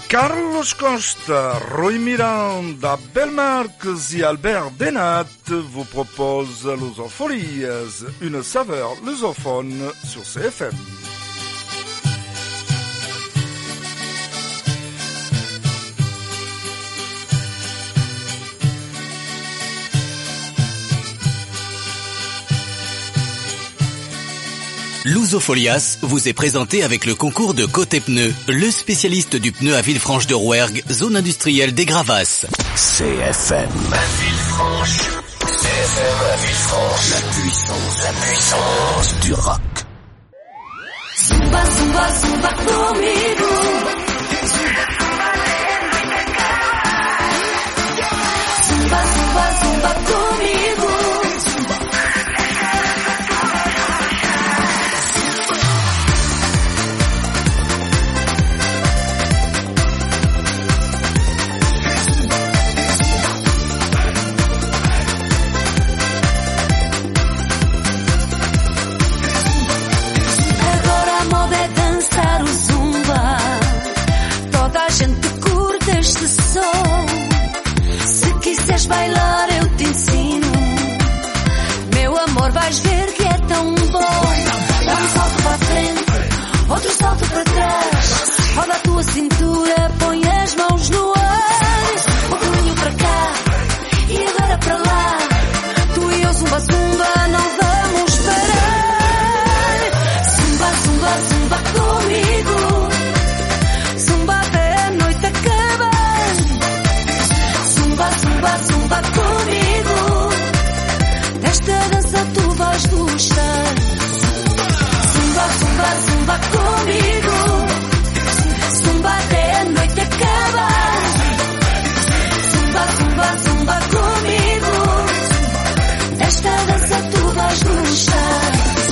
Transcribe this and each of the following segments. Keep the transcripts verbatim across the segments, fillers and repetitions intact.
Carlos Costa, Rui Miranda, Belmarx et Albert Denat vous proposent Lusofolies, une saveur lusophone sur C F M. Lusofolias vous est présenté avec le concours de Côté Pneus, le spécialiste du pneu à Villefranche-de-Rouergue, zone industrielle des Gravasses. C F M. À Villefranche. C F M à Villefranche. La puissance, la puissance du rock. Zumba, zumba, zumba comigo. Zumba, zumba, zumba comigo. Bailar eu te ensino, meu amor, vais ver que é tão bom. Dá um salto para a frente, outro salto para trás, roda a tua cintura, põe as mãos no ar. Um caminho para cá e agora para lá, tu e eu zumba, zumba, não vamos parar. Zumba, zumba, zumba comigo, zumba até a noite acabar. Zumba, zumba, zumba comigo, desta dança tu vais gostar. Zumba, zumba, zumba comigo, zumba até a noite acabar. Zumba, zumba, zumba comigo, desta dança tu vais gostar.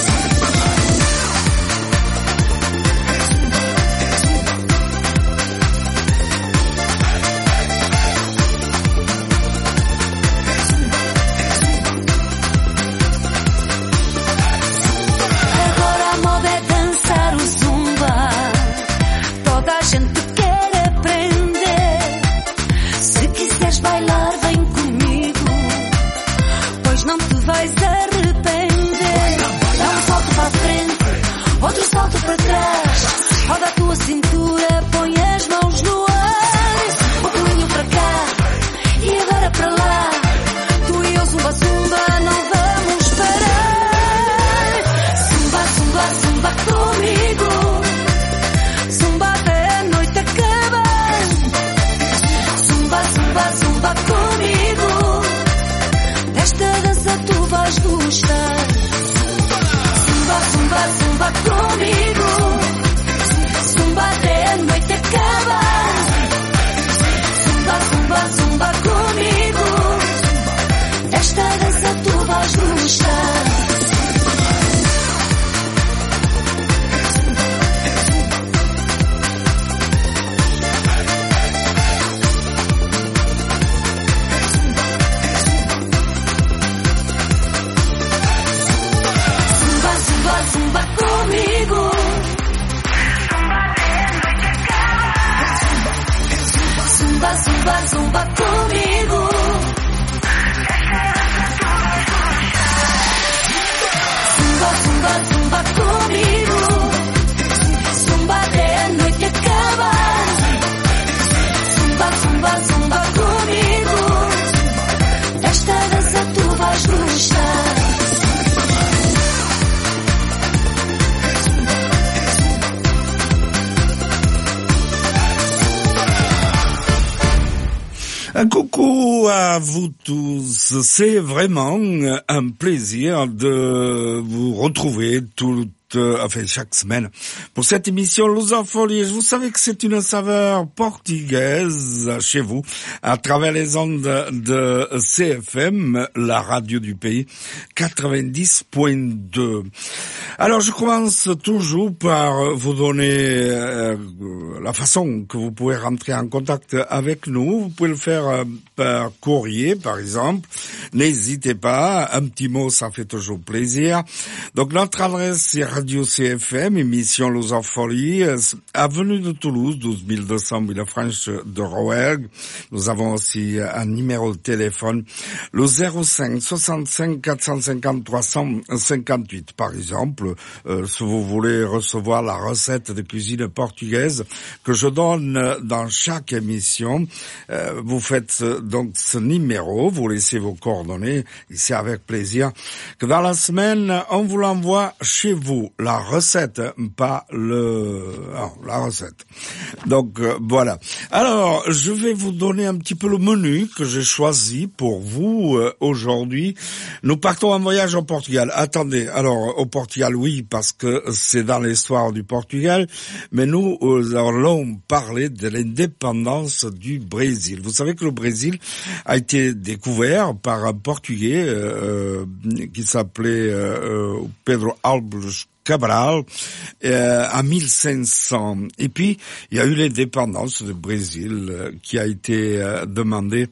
Un coucou à vous tous, c'est vraiment un plaisir de vous retrouver tout enfin chaque semaine pour cette émission Lusofolies. Vous savez que c'est une saveur portugaise chez vous à travers les ondes de C F M, la radio du pays, quatre-vingt-dix point deux. Alors je commence toujours par vous donner euh, la façon que vous pouvez rentrer en contact avec nous. Vous pouvez le faire euh, par courrier par exemple. N'hésitez pas, un petit mot ça fait toujours plaisir. Donc notre adresse c'est Radio C F M, émission Lusofolie, avenue de Toulouse, douze mille deux cents Villefranche de Rouergue. Nous avons aussi un numéro de téléphone, le zéro cinq soixante-cinq quatre cent cinquante trois cent cinquante-huit. Par exemple, euh, si vous voulez recevoir la recette de cuisine portugaise que je donne dans chaque émission, euh, vous faites donc ce numéro, vous laissez vos coordonnées, et c'est avec plaisir que dans la semaine, on vous l'envoie chez vous, la recette, pas le... Non, la recette. Donc, euh, voilà. Alors, je vais vous donner un petit peu le menu que j'ai choisi pour vous euh, aujourd'hui. Nous partons en voyage au Portugal. Attendez, alors, au Portugal, oui, parce que c'est dans l'histoire du Portugal, mais nous euh, allons parler de l'indépendance du Brésil. Vous savez que le Brésil a été découvert par un Portugais euh, qui s'appelait euh, Pedro Álvares Cabral euh, en mille cinq cents. Et puis, il y a eu l'indépendance du Brésil euh, qui a été euh, demandée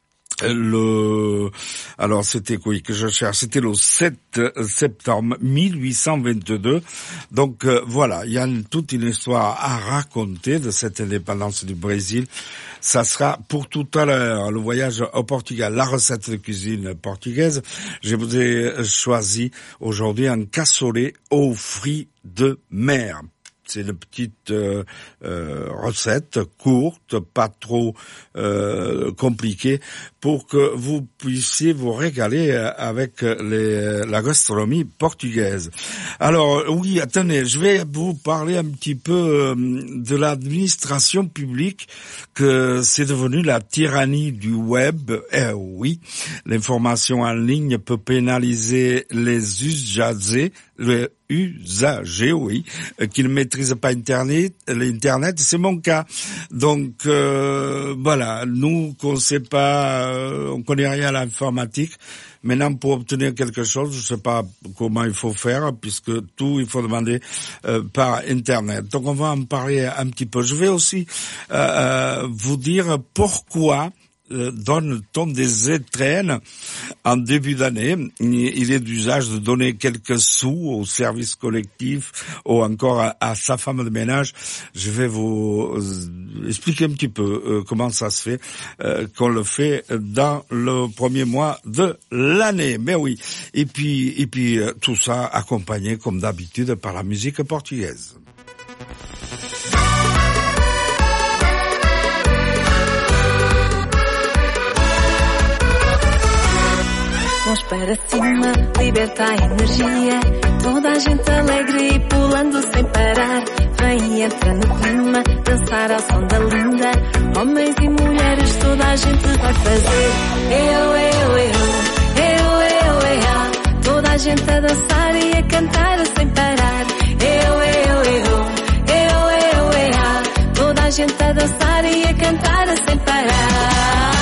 le, alors c'était quoi que je cherche, c'était le sept septembre mille huit cent vingt-deux. Donc euh, voilà, il y a une, toute une histoire à raconter de cette indépendance du Brésil. Ça sera pour tout à l'heure, le voyage au Portugal, la recette de cuisine portugaise. Je vous ai choisi aujourd'hui un cassoulet aux fruits de mer. C'est une petite euh, euh, recette courte, pas trop euh, compliquée, pour que vous puissiez vous régaler avec les, la gastronomie portugaise. Alors oui, attendez, je vais vous parler un petit peu de l'administration publique, que c'est devenu la tyrannie du web. Eh oui, l'information en ligne peut pénaliser les usagers, les usagers, oui, qui ne maîtrisent pas Internet, l'Internet, c'est mon cas. Donc euh, voilà, nous qu'on sait pas, euh, on connaît rien à l'informatique. Maintenant, pour obtenir quelque chose, je sais pas comment il faut faire, puisque tout il faut demander euh, par Internet. Donc on va en parler un petit peu. Je vais aussi euh, vous dire pourquoi Euh, donne-t-on des étrennes en début d'année. Il est d'usage de donner quelques sous au service collectif ou encore à, à sa femme de ménage. Je vais vous euh, expliquer un petit peu euh, comment ça se fait, euh, qu'on le fait dans le premier mois de l'année. Mais oui. Et puis, et puis euh, tout ça accompagné comme d'habitude par la musique portugaise. Mãos para cima, liberta a energia. Toda a gente alegre e pulando sem parar. Vem e entra no clima, dançar ao som da linda. Homens e mulheres, toda a gente vai fazer. Eu, eu, eu, eu, eu, eu. Toda a gente a dançar e a cantar sem parar. Eu, eu, eu, eu, eu, eu. Toda a gente a dançar e a cantar sem parar.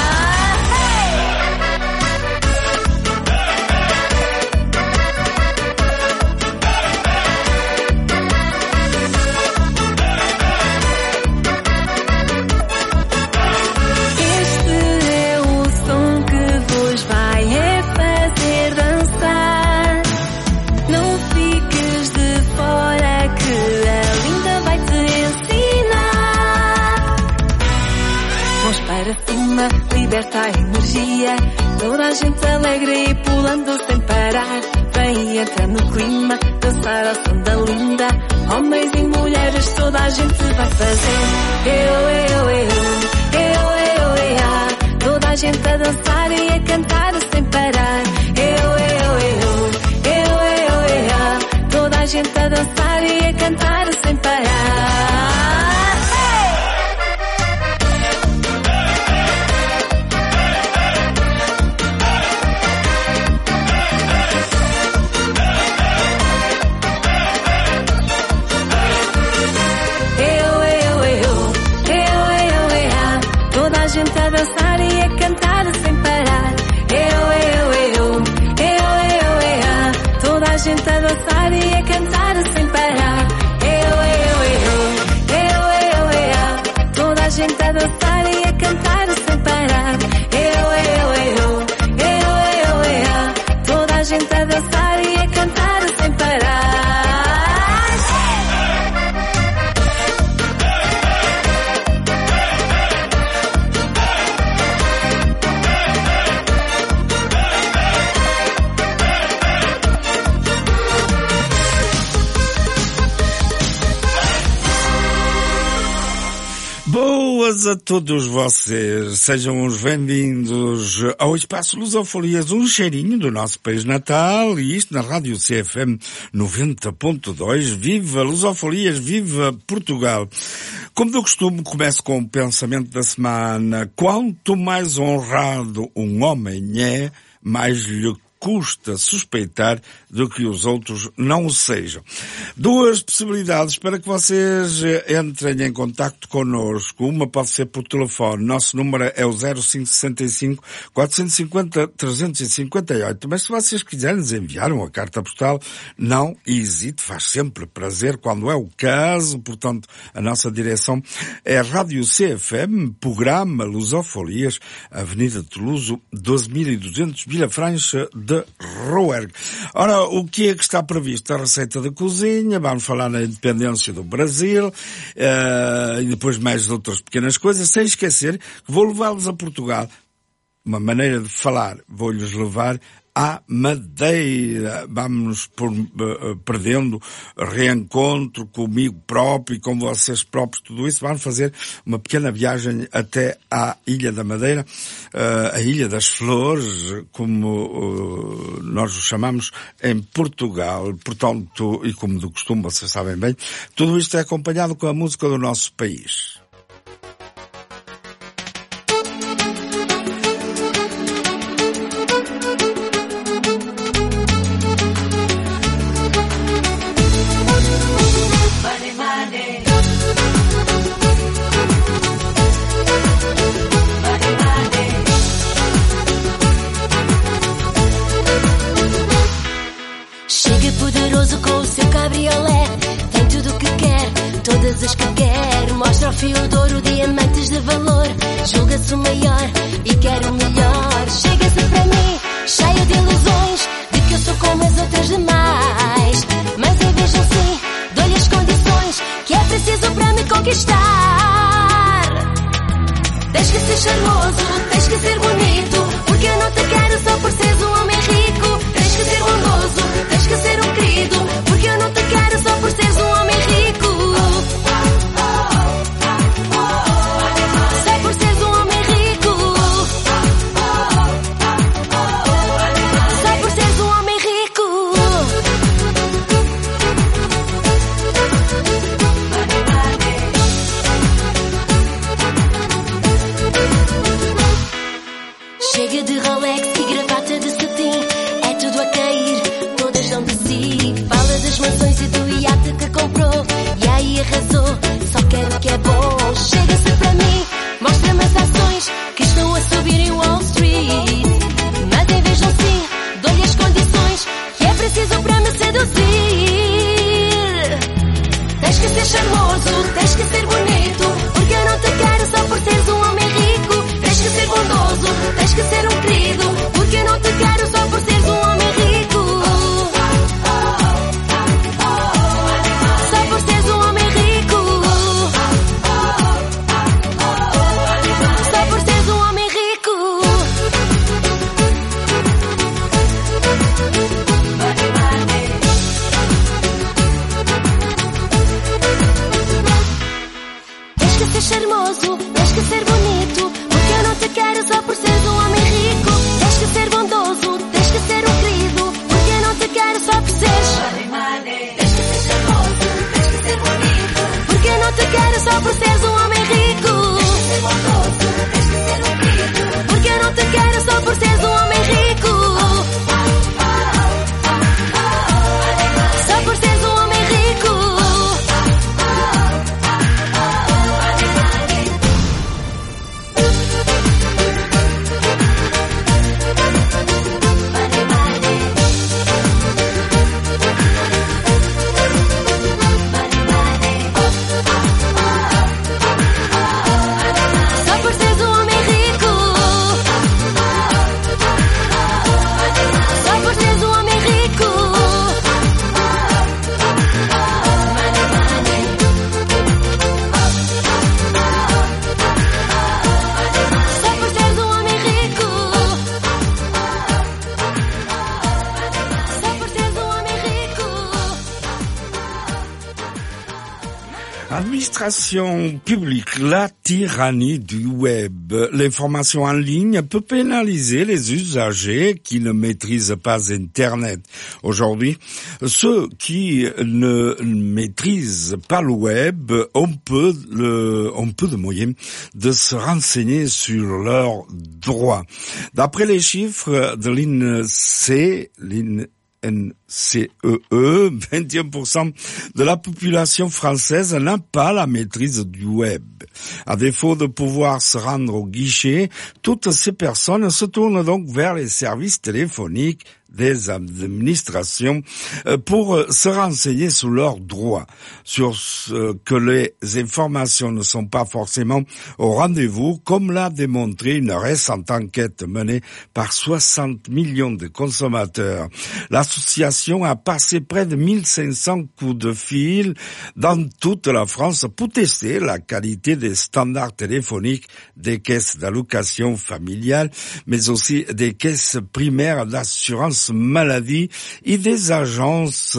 Liberta a energia, toda a gente alegre e pulando sem parar. Vem e entra no clima, dançar ao som da linda. Homens e mulheres, toda a gente vai fazer. Eu, eu, eu, eu, eu, eu. Toda a gente a dançar e a cantar sem parar. Eu, eu, eu, eu, eu, eu. Toda a gente a dançar e a cantar sem parar. A dançar e a cantar sem parar. Eu, eu, eu, eu, eu, eu. Toda a gente a dançar e a cantar sem parar. Eu, eu, eu, eu, eu, eu. Toda a gente a dançar e a cantar sem parar. Eu, eu, eu, eu, eu, eu. Toda a gente a dançar e a cantar sem parar. dias a todos vocês. Sejam os bem-vindos ao Espaço Lusofolias, um cheirinho do nosso país natal, e isto na Rádio C F M noventa ponto dois. Viva Lusofolias, viva Portugal. Como do costume, começo com o pensamento da semana. Quanto mais honrado um homem é, mais lhe custa suspeitar do que os outros não o sejam. Duas possibilidades para que vocês entrem em contacto connosco. Uma pode ser por telefone. Nosso número é o zero cinco seis cinco, quatro cinco zero, três cinco oito. Mas se vocês quiserem nos enviar uma carta postal, não hesite, faz sempre prazer quando é o caso. Portanto, a nossa direção é Rádio C F M, Programa Lusofolias, Avenida de Toulouse, doze mil e duzentos, Vila Francha de Rouergue. Ora, o que é que está previsto? A receita da cozinha, vamos falar na independência do Brasil, uh, e depois mais outras pequenas coisas, sem esquecer que vou levá-los a Portugal. Uma maneira de falar, vou-lhes levar à Madeira. Vamos por, uh, perdendo reencontro comigo próprio e com vocês próprios, tudo isso. Vamos fazer uma pequena viagem até à Ilha da Madeira, uh, a Ilha das Flores, como uh, nós o chamamos em Portugal. Portanto, e como do costume, vocês sabem bem, tudo isto é acompanhado com a música do nosso país. As que quer, mostra ao fio de ouro diamantes de valor. Julga-se o maior e quer o melhor. Chega-se para mim, cheio de ilusões, de que eu sou como as outras demais. Mas em vez de assim, dou-lhe as condições que é preciso para me conquistar. Tens que ser charmoso, tens que ser bonito, porque eu não te quero só por seres um homem rico. Tens que ser bondoso, tens que ser um querido, porque eu não te quero só por seres um homem rico. Chega de Rolex e gravata de cetim, é tudo a cair, todas são de si. Fala das mansões e do iate que comprou, e aí arrasou, só quero o que é bom. Chega-se para mim, mostra-me as ações que estão a subir em Wall Street. Mas em vez de um sim, dou-lhe as condições que é preciso para me seduzir. Tens que ser charmoso, tens que ser bonito, porque eu não te quero só por seres um homem rico. Tens que ser bondoso, tens que ser um querido, porque eu não te quero só por seres um homem rico. Só por seres um homem rico. Só por seres um homem rico. Tens que ser charmoso, tens que ser bonito, porque eu não te quero só por seres um homem rico. Tens que ser bondoso, tens que ser um querido, porque eu não te quero só por seres. Tens que ser charmoso, tens que ser bonito, porque eu não te quero só por seres um homem rico. Tens que ser bondoso, tens que ser um querido, porque eu não te quero só por seres um homem rico. Só por seres um homem rico. L'administration publique, la tyrannie du web. L'information en ligne peut pénaliser les usagers qui ne maîtrisent pas Internet. Aujourd'hui, ceux qui ne maîtrisent pas le web ont peu, le, ont peu de moyens de se renseigner sur leurs droits. D'après les chiffres de l'INSEE, l'INSEE, N C E E, vingt et un pour cent de la population française n'a pas la maîtrise du web. À défaut de pouvoir se rendre au guichet, toutes ces personnes se tournent donc vers les services téléphoniques des administrations pour se renseigner sur leurs droits, sur ce que les informations ne sont pas forcément au rendez-vous, comme l'a démontré une récente enquête menée par soixante millions de consommateurs. L'association a passé près de mille cinq cents coups de fil dans toute la France pour tester la qualité des standards téléphoniques des caisses d'allocation familiale, mais aussi des caisses primaires d'assurance maladie et des agences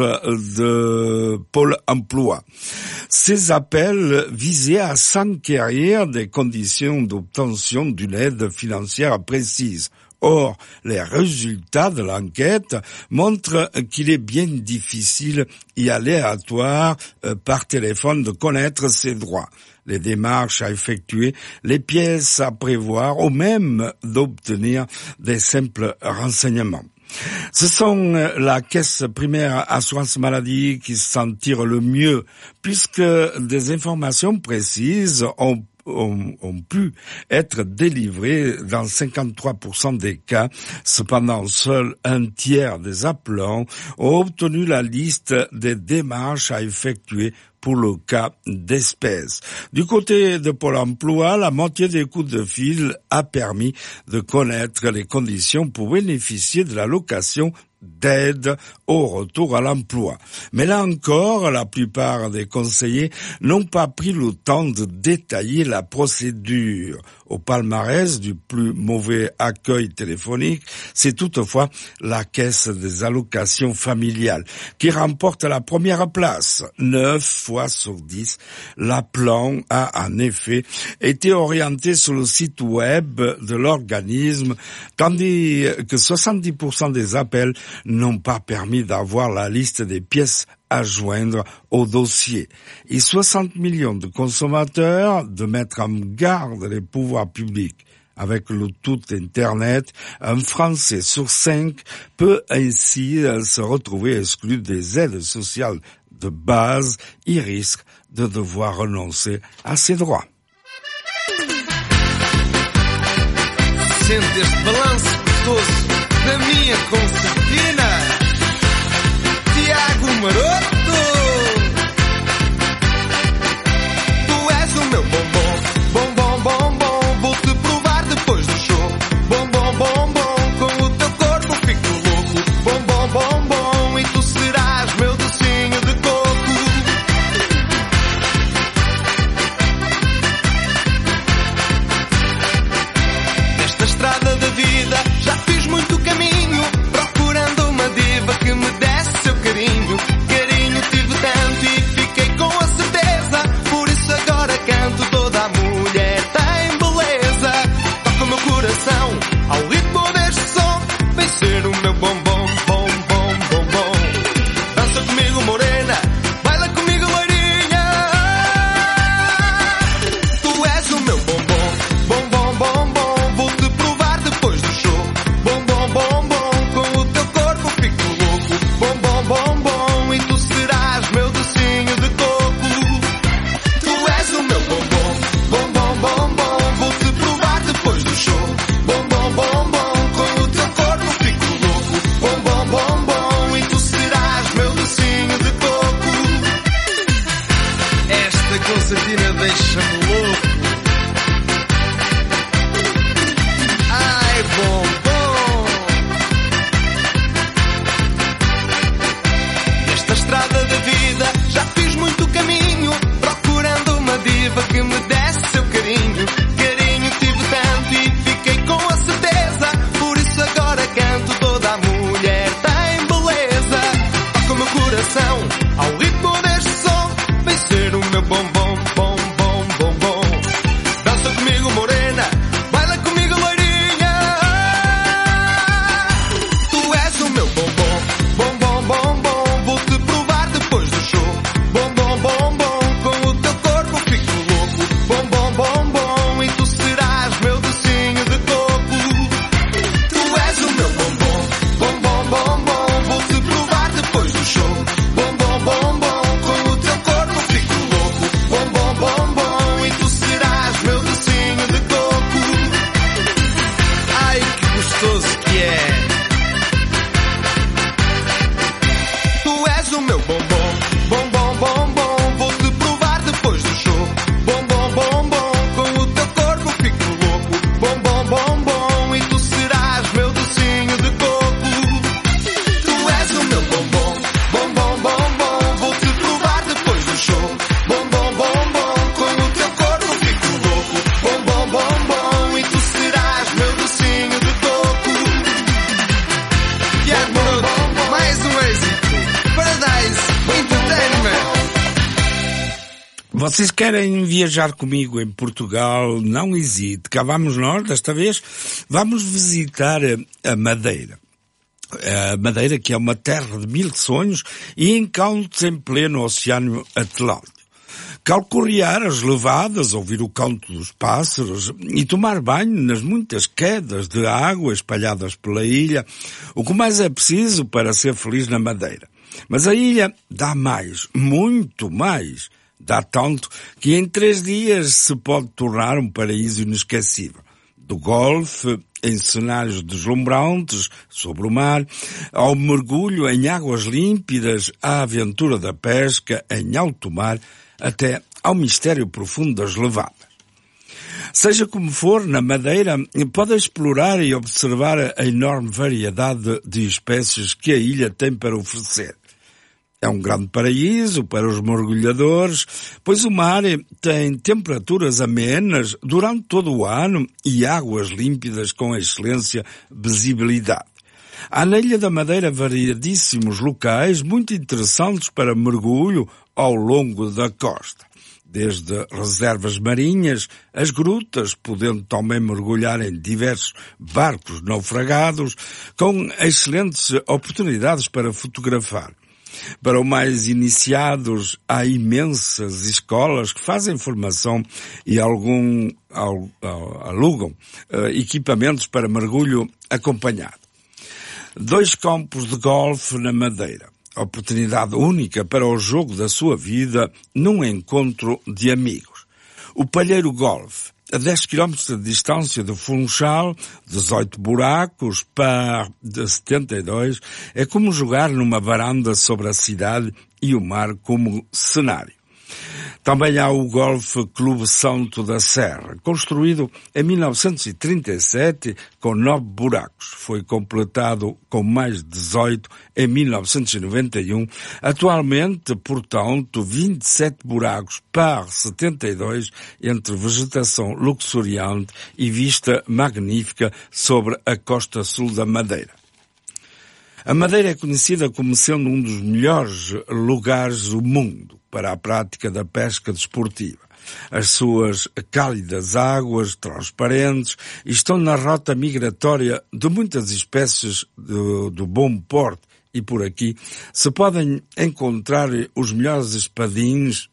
de Pôle emploi. Ces appels visaient à s'enquérir des conditions d'obtention d'une aide financière précise. Or, les résultats de l'enquête montrent qu'il est bien difficile et aléatoire euh, par téléphone de connaître ses droits, les démarches à effectuer, les pièces à prévoir ou même d'obtenir des simples renseignements. Ce sont la caisse primaire assurance maladie qui s'en tire le mieux, puisque des informations précises ont Ont, ont pu être délivrés dans cinquante-trois pour cent des cas. Cependant, seul un tiers des appelants ont obtenu la liste des démarches à effectuer pour le cas d'espèce. Du côté de Pôle emploi, la moitié des coups de fil a permis de connaître les conditions pour bénéficier de l'allocation d'aide au retour à l'emploi. Mais là encore, la plupart des conseillers n'ont pas pris le temps de détailler la procédure. Au palmarès du plus mauvais accueil téléphonique, c'est toutefois la caisse des allocations familiales qui remporte la première place. Neuf fois sur dix, l'appelant a en effet été orienté sur le site web de l'organisme, tandis que soixante-dix pour cent des appels n'ont pas permis d'avoir la liste des pièces à joindre au dossier. Et soixante millions de consommateurs de mettre en garde les pouvoirs publics. Avec le tout Internet, un Français sur cinq peut ainsi se retrouver exclu des aides sociales de base et risque de devoir renoncer à ses droits. Sente este balanço gostoso da minha concertina, Tiago Maroto. Tu és o meu bombom, bombom, bombom, vou-te provar depois do show. Bombom, bombom, com o teu corpo fico louco. Bombom, bombom, e tu serás meu docinho de coco. Nesta estrada da vida já fiz muito caminho, procurando uma diva que me desse seu carinho, carinho. Vocês querem viajar comigo em Portugal? Não hesite. Cá vamos nós, desta vez, vamos visitar a Madeira. A Madeira, que é uma terra de mil sonhos e encantos em pleno Oceano Atlântico. Calcorrear as levadas, ouvir o canto dos pássaros e tomar banho nas muitas quedas de água espalhadas pela ilha, o que mais é preciso para ser feliz na Madeira. Mas a ilha dá mais, muito mais, dá tanto que em três dias se pode tornar um paraíso inesquecível. Do golfe em cenários deslumbrantes sobre o mar, ao mergulho em águas límpidas, à aventura da pesca em alto mar, até ao mistério profundo das levadas. Seja como for, na Madeira pode explorar e observar a enorme variedade de espécies que a ilha tem para oferecer. É um grande paraíso para os mergulhadores, pois o mar tem temperaturas amenas durante todo o ano e águas límpidas com excelência visibilidade. Há na Ilha da Madeira variadíssimos locais muito interessantes para mergulho ao longo da costa. Desde reservas marinhas, as grutas, podendo também mergulhar em diversos barcos naufragados, com excelentes oportunidades para fotografar. Para os mais iniciados, há imensas escolas que fazem formação e algum, al, al, alugam uh, equipamentos para mergulho acompanhado. Dois campos de golfe na Madeira. Oportunidade única para o jogo da sua vida num encontro de amigos. O Palheiro Golfe, a dez quilómetros de distância do Funchal, dezoito buracos, par de setenta e dois, é como jogar numa varanda sobre a cidade e o mar como cenário. Também há o Golf Clube Santo da Serra, construído em mil novecentos e trinta e sete com nove buracos. Foi completado com mais dezoito em mil novecentos e noventa e um. Atualmente, portanto, vinte e sete buracos par setenta e dois entre vegetação luxuriante e vista magnífica sobre a costa sul da Madeira. A Madeira é conhecida como sendo um dos melhores lugares do mundo para a prática da pesca desportiva. As suas cálidas águas transparentes estão na rota migratória de muitas espécies do, do bom porte e por aqui se podem encontrar os melhores espadins,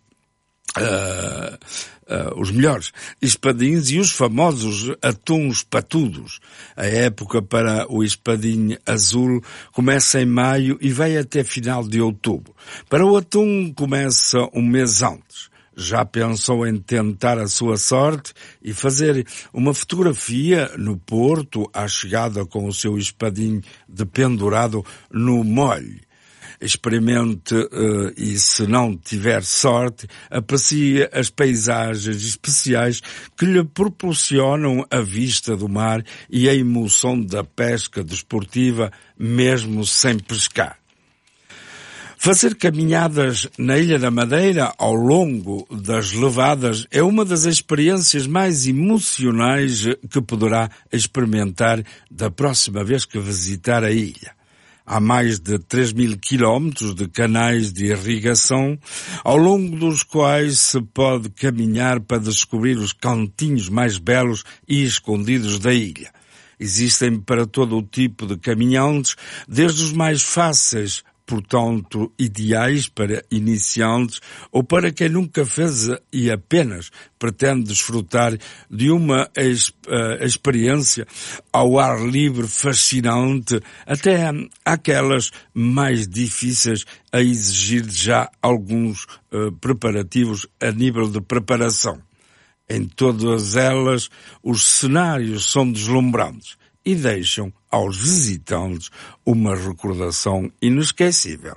Uh, uh, os melhores espadins e os famosos atuns patudos. A época para o espadinho azul começa em maio e vai até final de outubro. Para o atum começa um mês antes. Já pensou em tentar a sua sorte e fazer uma fotografia no porto à chegada com o seu espadinho dependurado no molho? Experimente uh, e, se não tiver sorte, aprecie as paisagens especiais que lhe proporcionam a vista do mar e a emoção da pesca desportiva, mesmo sem pescar. Fazer caminhadas na Ilha da Madeira ao longo das levadas é uma das experiências mais emocionais que poderá experimentar da próxima vez que visitar a ilha. Há mais de três mil quilómetros de canais de irrigação, ao longo dos quais se pode caminhar para descobrir os cantinhos mais belos e escondidos da ilha. Existem para todo o tipo de caminhantes, desde os mais fáceis, portanto, ideais para iniciantes ou para quem nunca fez e apenas pretende desfrutar de uma ex, uh, experiência ao ar livre fascinante, até aquelas mais difíceis a exigir já alguns uh, preparativos a nível de preparação. Em todas elas, os cenários são deslumbrantes e deixam aos visitantes uma recordação inesquecível.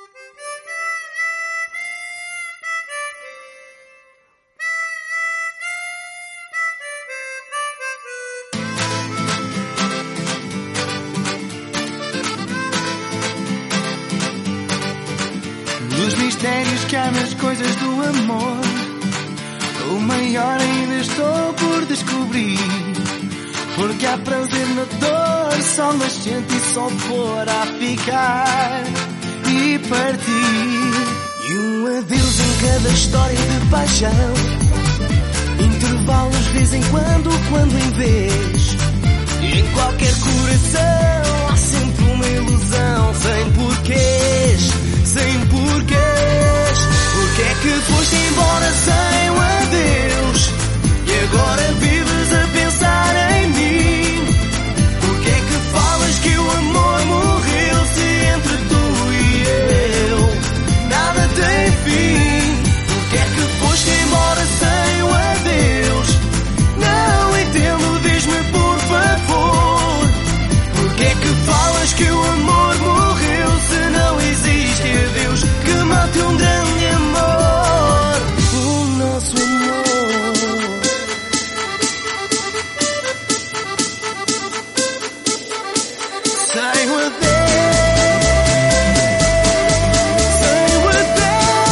Dos mistérios que há nas coisas do amor, o maior ainda estou por descobrir. Porque há prazer na dor, só nascente e só poderá ficar e partir. E um Um adeus em cada história de paixão. Intervalos de vez em quando, quando em vez. E em qualquer coração há sempre uma ilusão. Sem porquês, sem porquês. Porque é que foste embora sem um adeus? E agora vives a pensar em mim? Porque é que falas que o amor morreu? Se entre tu e eu nada tem fim. Porque é que foste embora sem um adeus? Não entendo, diz-me por favor. Porque é que falas que o amor morreu? Se não existe adeus que mate um grande amor. O nosso amor. Sem o adeus. Sem o adeus.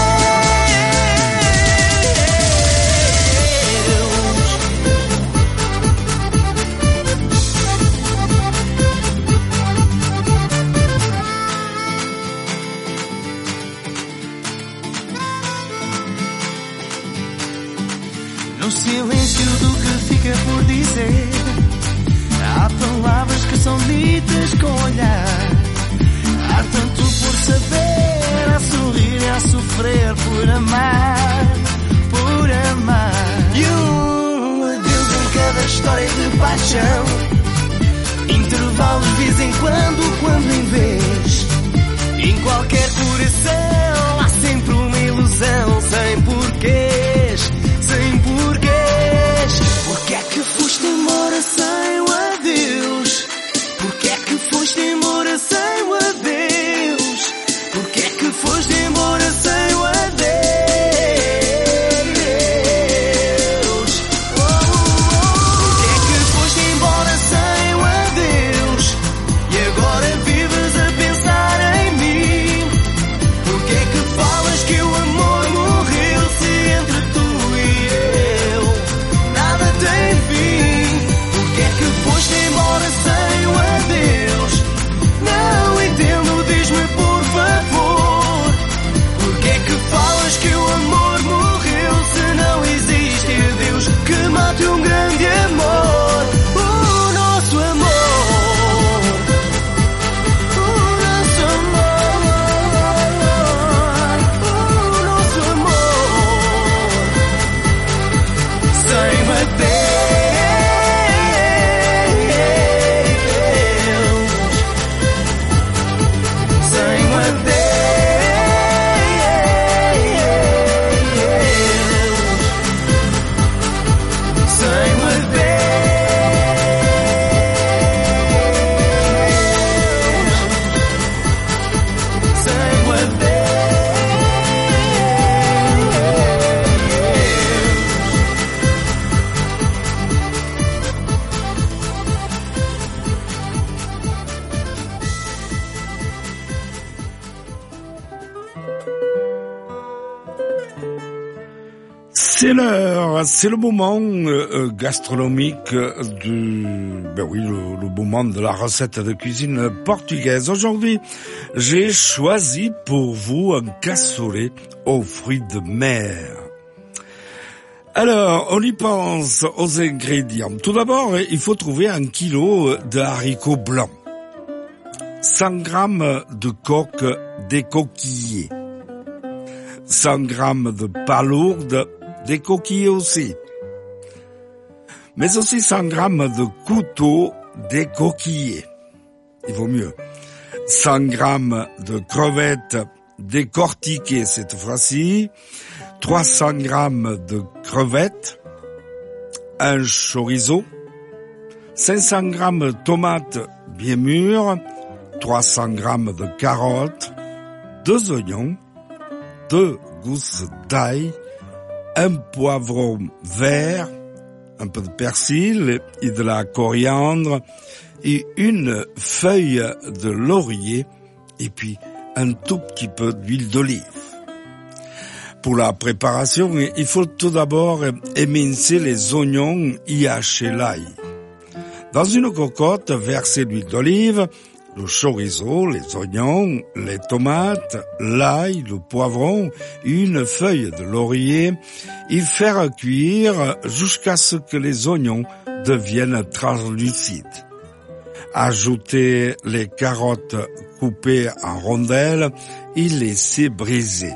No silêncio do que fica por dizer, há palavras que são ditas com olhar. Há tanto por saber, a sorrir e a sofrer por amar, por amar. E um adeus em cada história de paixão. Intervalos de vez em quando, quando em vez. Em qualquer coração há sempre uma ilusão. Sem porquês, sem porquês. Porque é que foste embora sem o adeus? Porque é que foste embora sem o adeus? Porque é que foste embora sem o adeus? Oh, oh, oh. Porque é que foste embora sem o adeus? E agora vives a pensar em mim? Porque é que falas que o amor morreu? Se entre tu e eu nada tem fim. Porque é que foste embora sem o adeus? Não entendo, diz-me por favor. Porque é que falas que o amor morreu? Se não existe adeus que mate um grande amor. O nosso amor. O nosso amor. O nosso amor. Sem o adeus. Sem o adeus. Sem o adeus. Sem o adeus. C'est l'heure, c'est le moment euh, gastronomique du, ben oui, le, le moment de la recette de cuisine portugaise. Aujourd'hui, j'ai choisi pour vous un cassoulet aux fruits de mer. Alors, on y pense aux ingrédients. Tout d'abord, il faut trouver un kilo de haricots blancs, cent grammes de coque décoquillée, cent grammes de palourdes décoquillées aussi, mais aussi cent grammes de couteaux décoquillés. Il vaut mieux. cent grammes de crevettes décortiquées cette fois-ci, trois cents grammes de crevettes, un chorizo, cinq cents grammes de tomates bien mûres, trois cents grammes de carottes, deux oignons, deux gousses d'ail, un poivron vert, un peu de persil et de la coriandre, et une feuille de laurier, et puis un tout petit peu d'huile d'olive. Pour la préparation, il faut tout d'abord émincer les oignons et hacher l'ail. Dans une cocotte, versez l'huile d'olive, le chorizo, les oignons, les tomates, l'ail, le poivron, une feuille de laurier et faire cuire jusqu'à ce que les oignons deviennent translucides. Ajoutez les carottes coupées en rondelles et laissez briser.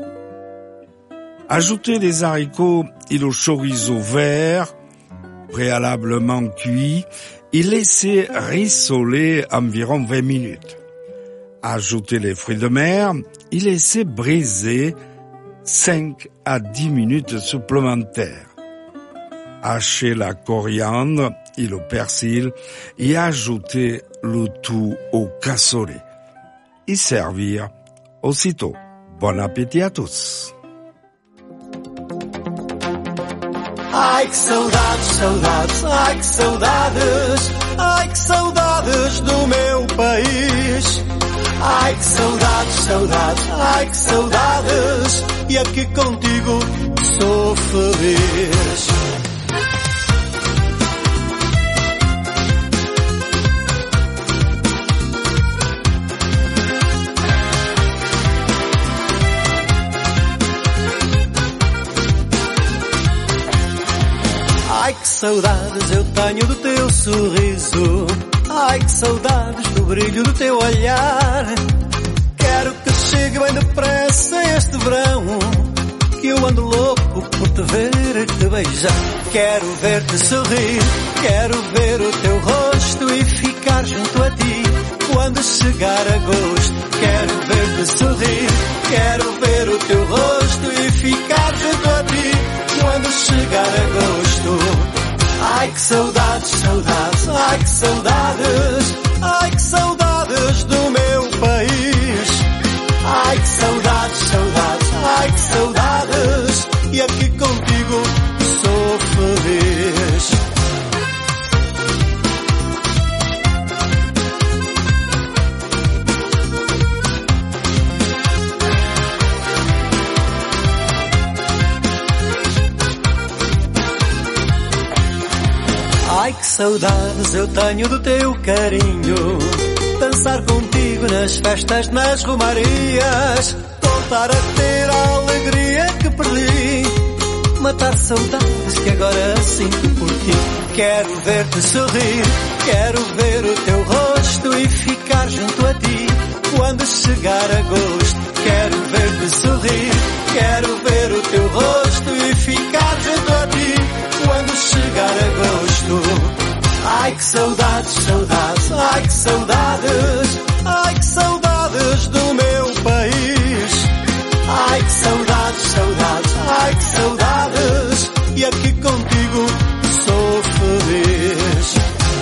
Ajoutez les haricots et le chorizo vert, préalablement cuit, et laissez rissoler environ vingt minutes. Ajoutez les fruits de mer et laissez briser cinq à dix minutes supplémentaires. Hachez la coriandre et le persil et ajoutez le tout au cassoulet. Et servir aussitôt. Bon appétit à tous! Ai que saudades, saudades, ai que saudades, ai que saudades do meu país. Ai que saudades, saudades, ai que saudades, e aqui contigo sou feliz. Ai que saudades eu tenho do teu sorriso. Ai que saudades do brilho do teu olhar. Quero que chegue bem depressa este verão, que eu ando louco por te ver e te beijar. Quero ver-te sorrir, quero ver o teu rosto e ficar junto a ti quando chegar agosto. Quero ver-te sorrir, quero ver o teu rosto e ficar junto a ti quando chegar agosto. Ai que saudades, saudades, ai que saudades, ai que saudades do meu país. Ai que saudades, saudades, ai que saudades, e aqui contigo sou feliz. Ai que saudades eu tenho do teu carinho, dançar contigo nas festas, nas romarias, voltar a ter a alegria que perdi, matar saudades que agora sinto por ti. Quero ver-te sorrir, quero ver o teu rosto e ficar junto a ti quando chegar agosto. Quero ver-te sorrir, quero ver o teu rosto e ficar junto a ti quando chegar agosto. Ai que saudades, saudades, ai que saudades, ai que saudades do meu país. Ai que saudades, saudades, ai que saudades, e aqui contigo sou feliz.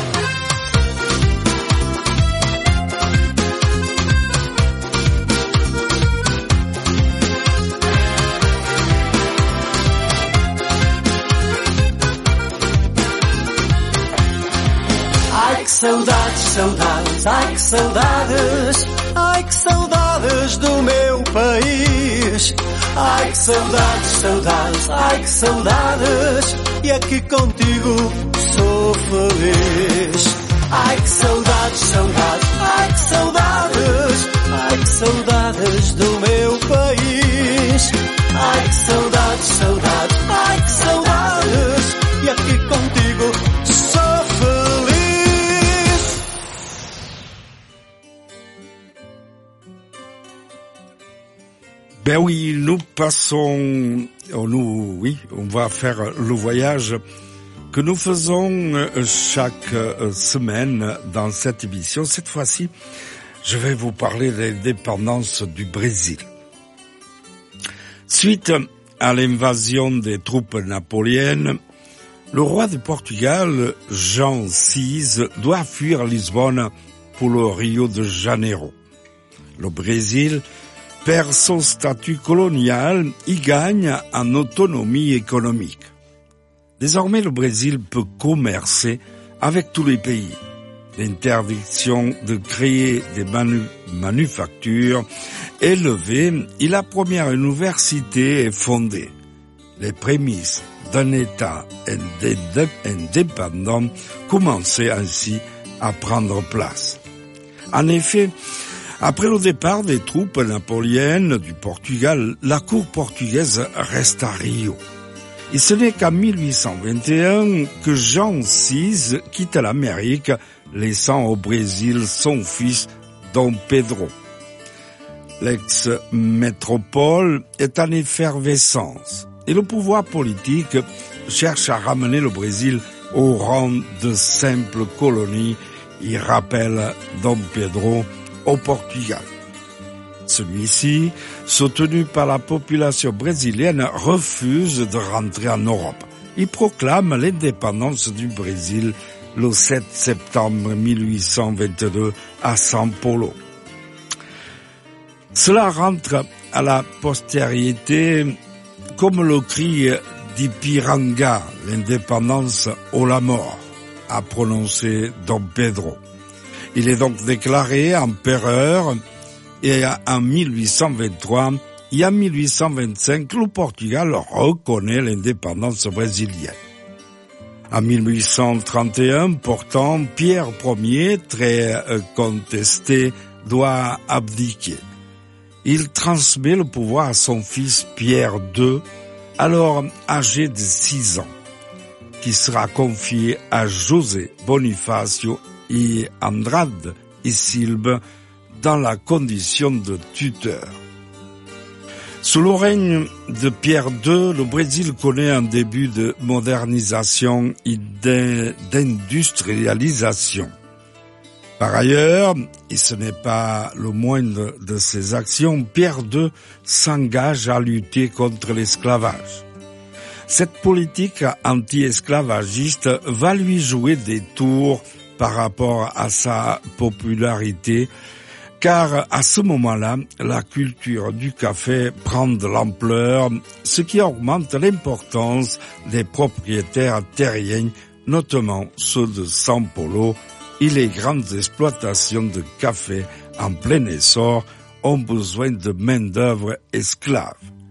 Ai que saudades, saudades, ai que saudades, ai que saudades do meu país. Ai que saudades, saudades, ai que saudades, e aqui contigo sou feliz. Ai que saudades, saudades, ai que saudades, ai que saudades do meu país. Ai que saudades, saudades, ai que saudades, e aqui contigo sou feliz. Ben oui, nous passons, oh nous, oui, on va faire le voyage que nous faisons chaque semaine dans cette émission. Cette fois-ci, je vais vous parler de l'indépendance du Brésil. Suite à l'invasion des troupes napoléennes, le roi du Portugal, Jean six, doit fuir Lisbonne pour le Rio de Janeiro. Le Brésil perd son statut colonial et gagne en autonomie économique. Désormais, le Brésil peut commercer avec tous les pays. L'interdiction de créer des manu- manufactures est levée et la première université est fondée. Les prémices d'un État indé- indépendant commençaient ainsi à prendre place. En effet, après le départ des troupes napoléennes du Portugal, la cour portugaise reste à Rio. Et ce n'est qu'en mille huit cent vingt et un que Jean six quitte l'Amérique, laissant au Brésil son fils Dom Pedro. L'ex-métropole est en effervescence et le pouvoir politique cherche à ramener le Brésil au rang de simple colonie. Il rappelle Dom Pedro au Portugal. Celui-ci, soutenu par la population brésilienne, refuse de rentrer en Europe. Il proclame l'indépendance du Brésil le sept septembre mille huit cent vingt-deux à São Paulo. Cela rentre à la postérité comme le cri d'Ipiranga, l'indépendance ou la mort, a prononcé Dom Pedro. Il est donc déclaré empereur et en mille huit cent vingt-trois et en mille huit cent vingt-cinq, le Portugal reconnaît l'indépendance brésilienne. En mille huit cent trente et un, pourtant, Pierre Ier, très contesté, doit abdiquer. Il transmet le pouvoir à son fils Pierre deux, alors âgé de six ans, qui sera confié à José Bonifacio et Andrade et Silva dans la condition de tuteur. Sous le règne de Pierre deux, le Brésil connaît un début de modernisation et d'industrialisation. Par ailleurs, et ce n'est pas le moindre de ses actions, Pierre deux s'engage à lutter contre l'esclavage. Cette politique anti-esclavagiste va lui jouer des tours par rapport à sa popularité, car à ce moment-là, la culture du café prend de l'ampleur, ce qui augmente l'importance des propriétaires terriens, notamment ceux de São Paulo, et les grandes exploitations de café en plein essor ont besoin de main-d'œuvre esclave.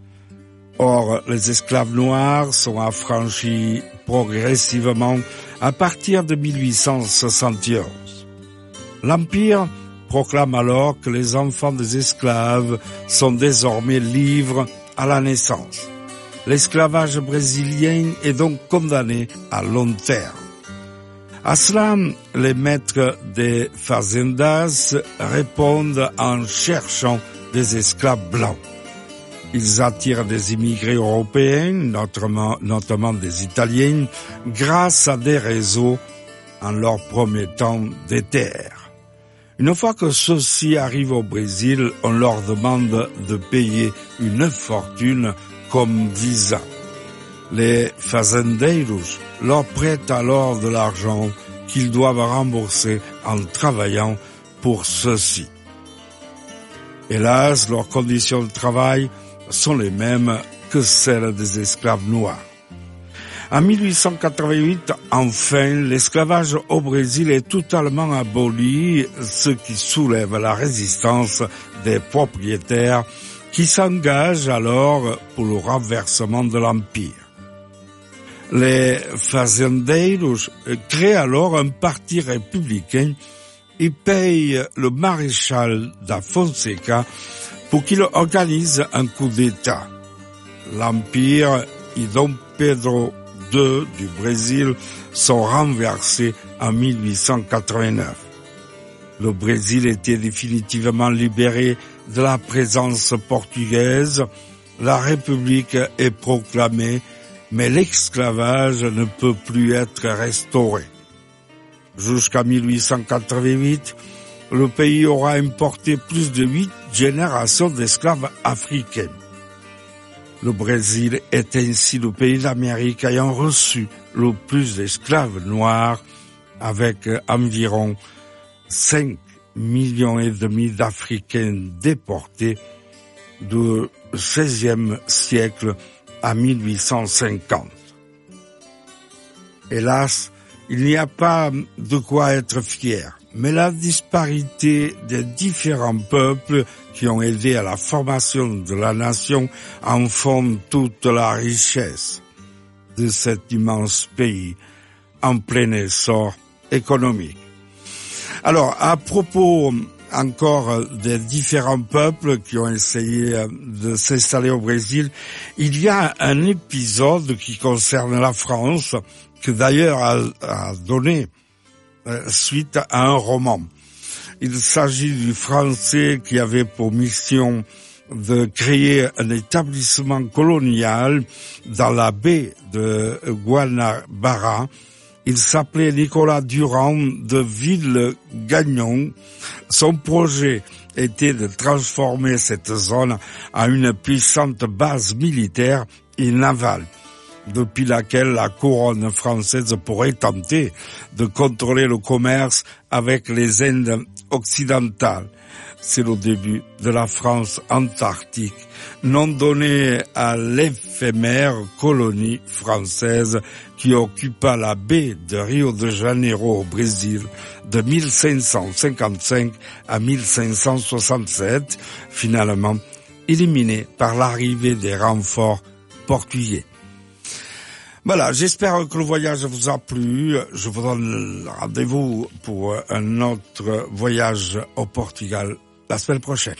Or, les esclaves noirs sont affranchis progressivement à partir de mille huit cent soixante et onze. L'Empire proclame alors que les enfants des esclaves sont désormais libres à la naissance. L'esclavage brésilien est donc condamné à long terme. À cela, les maîtres des fazendas répondent en cherchant des esclaves blancs. Ils attirent des immigrés européens, notamment, notamment des Italiens, grâce à des réseaux en leur promettant des terres. Une fois que ceux-ci arrivent au Brésil, on leur demande de payer une fortune comme visa. Les fazendeiros leur prêtent alors de l'argent qu'ils doivent rembourser en travaillant pour ceux-ci. Hélas, leurs conditions de travail sont les mêmes que celles des esclaves noirs. En mille huit cent quatre-vingt-huit, enfin, l'esclavage au Brésil est totalement aboli, ce qui soulève la résistance des propriétaires qui s'engagent alors pour le renversement de l'Empire. Les fazendeiros créent alors un parti républicain et payent le maréchal da Fonseca pour qu'il organise un coup d'État. L'Empire et Dom Pedro deux du Brésil sont renversés en mille huit cent quatre-vingt-neuf. Le Brésil était définitivement libéré de la présence portugaise, la République est proclamée, mais l'esclavage ne peut plus être restauré. Jusqu'à mille huit cent quatre-vingt-huit, le pays aura importé plus de huit générations d'esclaves africains. Le Brésil est ainsi le pays d'Amérique ayant reçu le plus d'esclaves noirs, avec environ cinq millions et demi d'Africains déportés du seizième siècle à mille huit cent cinquante. Hélas, il n'y a pas de quoi être fier, mais la disparité des différents peuples qui ont aidé à la formation de la nation en font toute la richesse de cet immense pays en plein essor économique. Alors, à propos encore des différents peuples qui ont essayé de s'installer au Brésil, il y a un épisode qui concerne la France, que d'ailleurs a, a donné euh, suite à un roman. Il s'agit du Français qui avait pour mission de créer un établissement colonial dans la baie de Guanabara. Il s'appelait Nicolas Durand de Villegagnon. Son projet était de transformer cette zone en une puissante base militaire et navale, depuis laquelle la couronne française pourrait tenter de contrôler le commerce avec les Indes occidentales. C'est le début de la France antarctique, nom donné à l'éphémère colonie française qui occupa la baie de Rio de Janeiro au Brésil de mille cinq cent cinquante-cinq à mille cinq cent soixante-sept, finalement éliminée par l'arrivée des renforts portugais. Voilà, j'espère que le voyage vous a plu. Je vous donne rendez-vous pour un autre voyage au Portugal la semaine prochaine.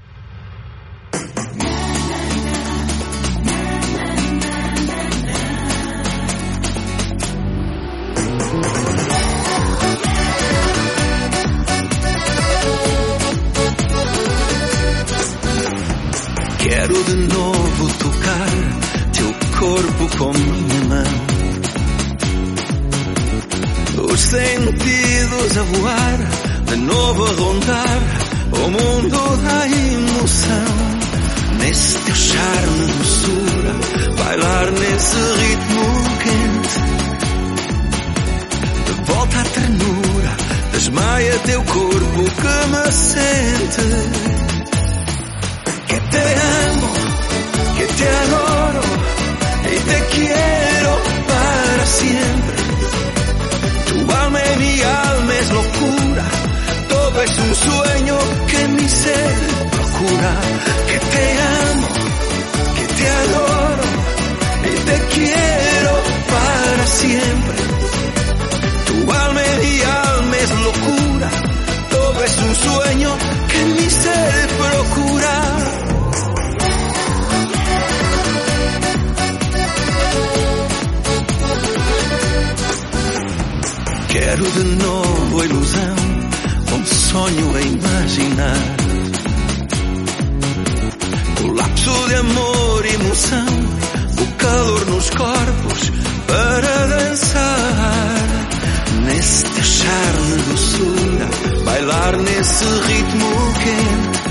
Quero de novo tocar teu corpo com minha mão, os sentidos a voar, de novo a rondar o mundo da emoção. Nesse teu charme, doçura, bailar nesse ritmo quente, de volta à ternura, desmaia teu corpo que me sente. Que te amo, que te adoro y te quiero para siempre. Tu alma y mi alma es locura, todo es un sueño que mi ser procura. Que te amo, que te adoro y te quiero para siempre. Tu alma y mi alma es locura, todo es un sueño que mi ser procura. Quero de novo a ilusão, um sonho a imaginar, o lapso de amor e emoção, o calor nos corpos para dançar. Nesse teu charme, doçura, bailar nesse ritmo quente,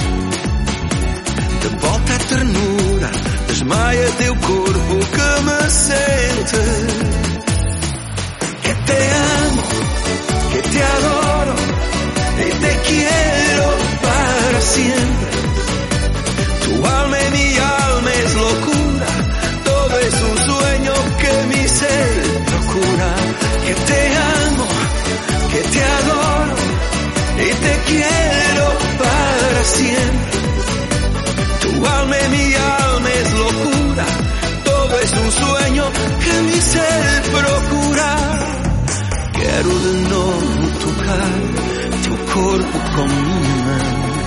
de volta à ternura, desmaia teu corpo que me sente. Que te amo, que te adoro y te quiero para siempre. Tu alma y mi alma es locura, todo es un sueño que mi ser procura. Que te amo, que te adoro y te quiero para siempre. Tu alma y mi alma es locura, todo es un sueño que mi ser procura. Quero de novo tocar teu corpo com minha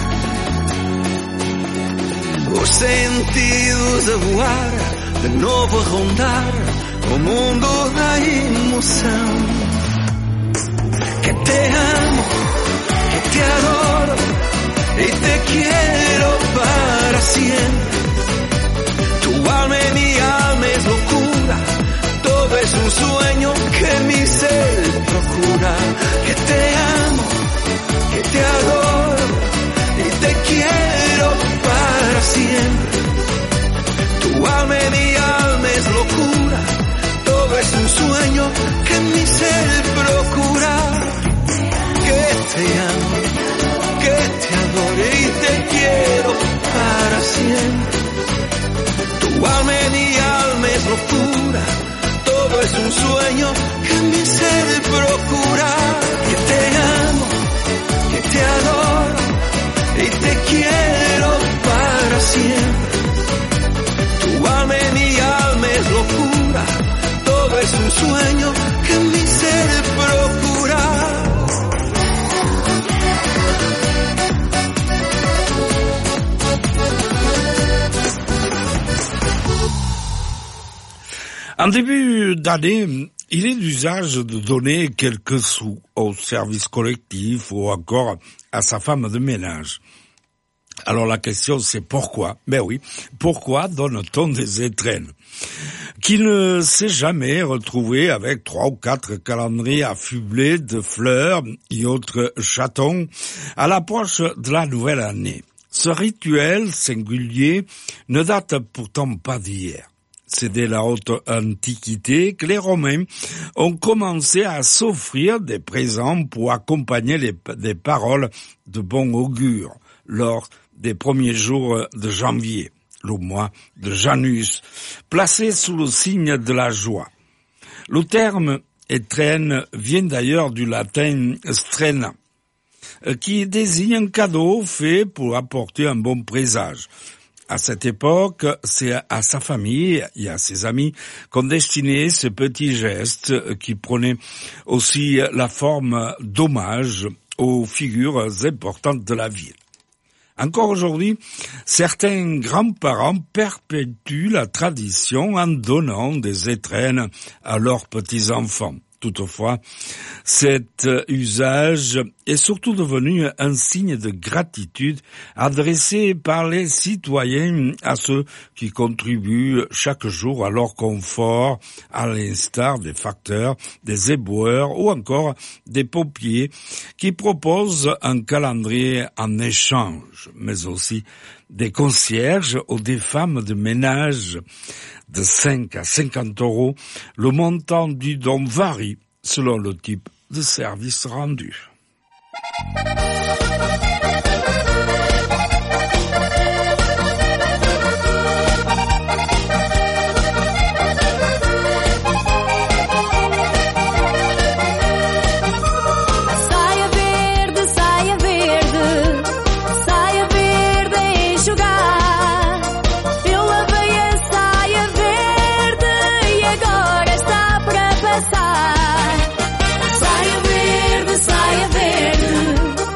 mão, os sentidos a voar, de novo a rondar o mundo da emoção. Que te amo, que te adoro y te quiero para siempre. Tu alma y mi alma es locura, todo es un sueño que mi ser procura. Que te amo, que te adoro y te quiero para siempre. Tu alma y mi alma es locura, todo es un sueño que mi ser procura. Que te amo, que te adoro y te quiero para siempre. Tu alma y mi alma es locura, todo es un sueño que mi ser En début d'année, il est d'usage de donner quelques sous au service collectif ou encore à sa femme de ménage. Alors la question c'est pourquoi? Ben oui, pourquoi donne-t-on des étrennes? Qui ne s'est jamais retrouvé avec trois ou quatre calendriers affublés de fleurs et autres chatons à l'approche de la nouvelle année? Ce rituel singulier ne date pourtant pas d'hier. C'est dès la haute antiquité que les Romains ont commencé à s'offrir des présents pour accompagner les, des paroles de bon augure lors des premiers jours de janvier, le mois de Janus, placé sous le signe de la joie. Le terme étrenne vient d'ailleurs du latin strena, qui désigne un cadeau fait pour apporter un bon présage. À cette époque, c'est à sa famille et à ses amis qu'on destinait ce petit geste qui prenait aussi la forme d'hommage aux figures importantes de la ville. Encore aujourd'hui, certains grands-parents perpétuent la tradition en donnant des étrennes à leurs petits-enfants. Toutefois, cet usage est surtout devenu un signe de gratitude adressé par les citoyens à ceux qui contribuent chaque jour à leur confort, à l'instar des facteurs, des éboueurs ou encore des pompiers qui proposent un calendrier en échange, mais aussi des concierges ou des femmes de ménage. De cinq à cinquante euros, le montant du don varie selon le type de service rendu. Saia verde, saia verde,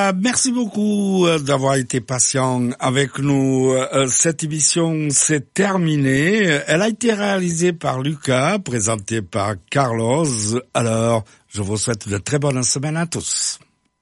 Voilà, merci beaucoup d'avoir été patient avec nous. Cette émission s'est terminée. Elle a été réalisée par Lucas, présentée par Carlos. Alors, je vous souhaite une très bonne semaine à tous.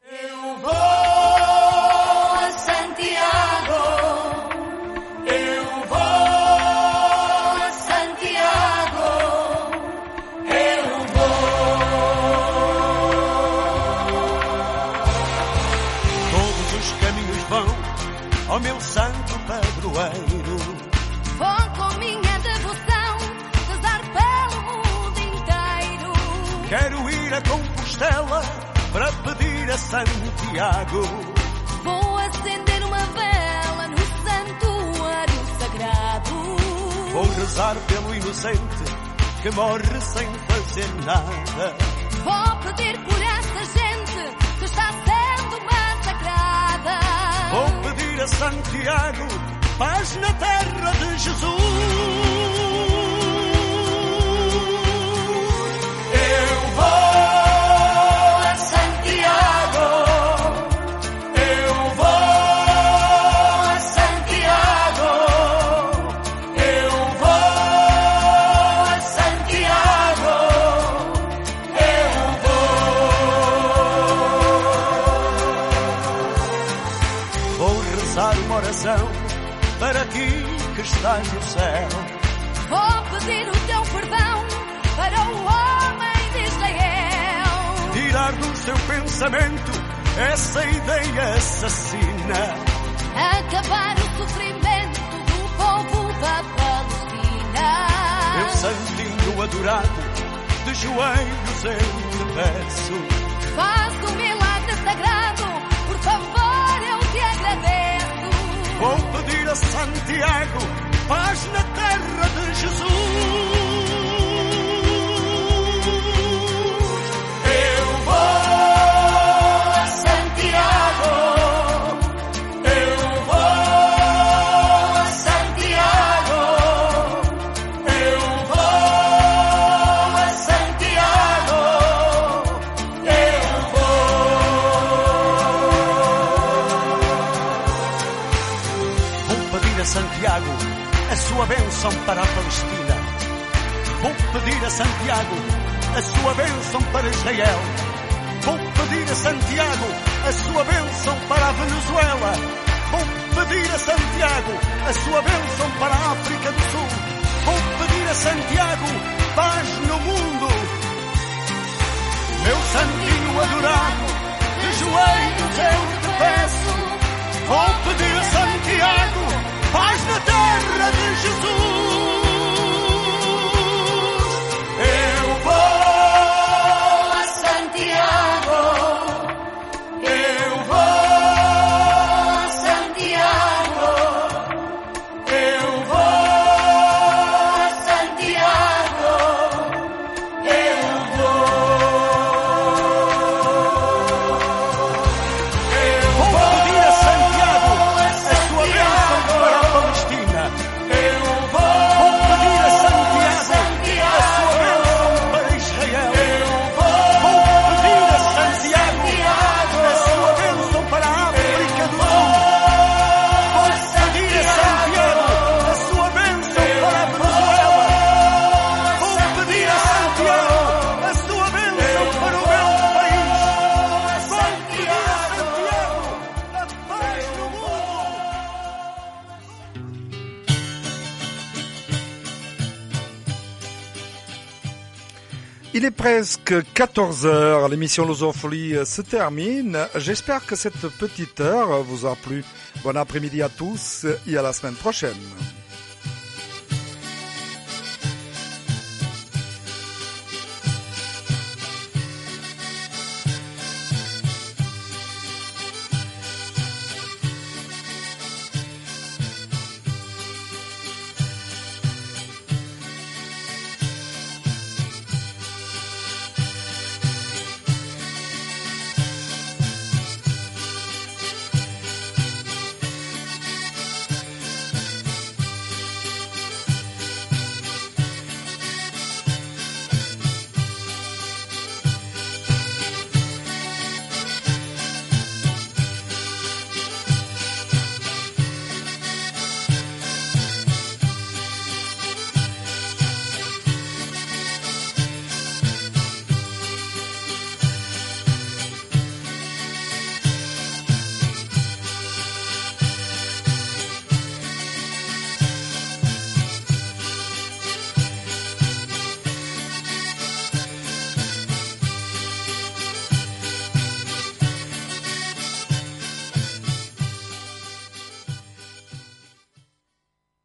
Ó meu santo padroeiro, vou com minha devoção rezar pelo mundo inteiro. Quero ir a Compostela para pedir a Santiago. Vou acender uma vela no santuário sagrado. Vou rezar pelo inocente que morre sem fazer nada. Vou pedir por essa gente que está sendo massacrada. Vou pedir a Santiago paz na terra de Jesus. Eu vou a Santiago, eu vou a Santiago, eu vou a Santiago, eu vou. Vou rezar uma oração para ti que estás no céu. Vou pedir o teu perdão para o homem de Israel. Tirar do seu pensamento essa ideia assassina. Acabar o sofrimento do povo da Palestina. Meu santinho adorado, de joelhos eu te peço. Faz o milagre sagrado, por favor eu te agradeço. Vou pedir a Santiago paz na terra de Jesus. Eu vou a Santiago, eu vou a Santiago, eu vou a Santiago, eu vou. Vou pedir a Santiago a sua bênção para a Palestina. Vou pedir a Santiago a sua bênção para Israel. Vou pedir a Santiago a sua bênção para a Venezuela. Vou pedir a Santiago a sua bênção para a África do Sul. Vou pedir a Santiago paz no mundo. Meu santinho adorado, de joelhos eu te peço. Vou pedir a Santiago paz na terra de Jesus. Eu vou a Santiago, eu vou a Santiago, eu vou a Santiago, eu vou. Eu vou pedir a Santiago a sua bênção para a Palestina. Eu vou pedir a Santiago a sua bênção para Israel. Eu vou pedir a Santiago a sua bênção para a África do Sul. Vou pedir a Santiago a sua bênção para a Venezuela. Vou pedir a Santiago a sua bênção para o meu país. Vou pedir a Santiago a paz no mundo. Il est presque quatorze heures, l'émission Lusofolie se termine. J'espère que cette petite heure vous a plu. Bon après-midi à tous et à la semaine prochaine.